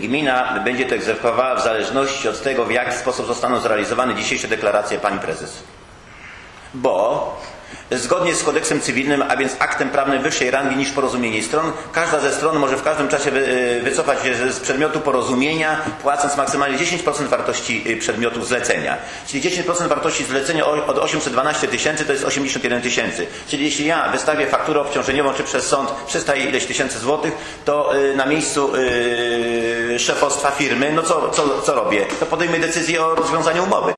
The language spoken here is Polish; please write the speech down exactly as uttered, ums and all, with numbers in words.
gmina będzie to egzekwowała w zależności od tego, w jaki sposób zostaną zrealizowane dzisiejsze deklaracje pani prezes. Bo zgodnie z kodeksem cywilnym, a więc aktem prawnym wyższej rangi niż porozumienie stron, każda ze stron może w każdym czasie wycofać się z przedmiotu porozumienia, płacąc maksymalnie dziesięć procent wartości przedmiotu zlecenia. Czyli dziesięć procent wartości zlecenia od osiemset dwanaście tysięcy to jest osiemdziesiąt jeden tysięcy. Czyli jeśli ja wystawię fakturę obciążeniową czy przez sąd trzysta ileś tysięcy złotych, to na miejscu szefostwa firmy, no co, co, co robię? To podejmę decyzję o rozwiązaniu umowy.